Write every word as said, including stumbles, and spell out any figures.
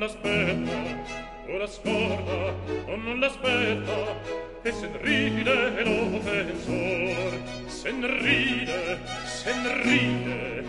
l'aspetta, ora scorda, o non l'aspetta, e sen ride l'offensor, sen ride, sen ride,